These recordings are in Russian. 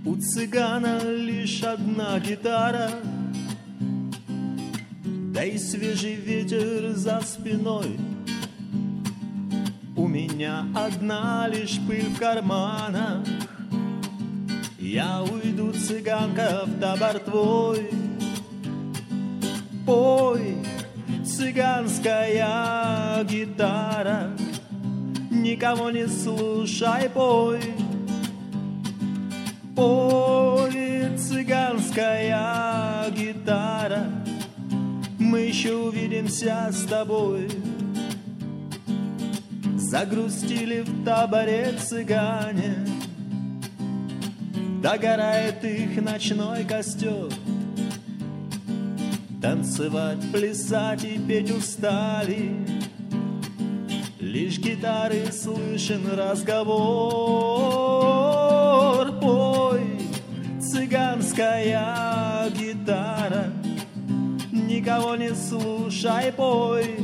У цыгана лишь одна гитара, да и свежий ветер за спиной. У меня одна лишь пыль в карманах. Я уйду, цыганка, в табор твой. Пой, цыганская гитара, никого не слушай, пой. Пой, цыганская гитара, мы еще увидимся с тобой. Загрустили в таборе цыгане, догорает их ночной костер. Танцевать, плясать и петь устали, лишь гитары слышен разговор. Пой, цыганская гитара, никого не слушай, пой.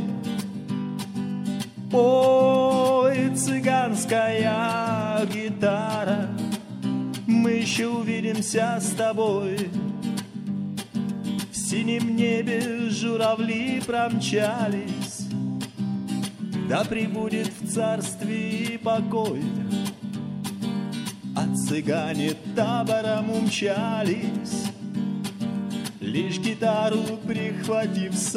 Пой, цыганская гитара, мы еще увидимся с тобой. В синем небе журавли промчались, да пребудет в царстве покой. А цыгане табором умчались, лишь гитару прихватив с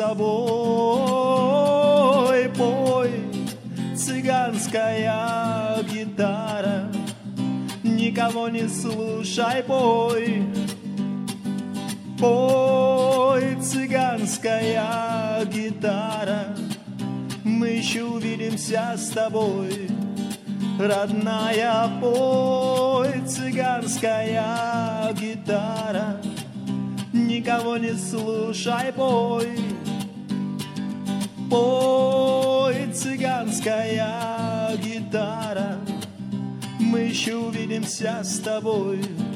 собой. Пой, цыганская гитара, никого не слушай, пой. Пой, цыганская гитара, мы еще увидимся с тобой. Родная, пой, цыганская гитара, никого не слушай, пой. Пой, цыганская гитара, мы еще увидимся с тобой.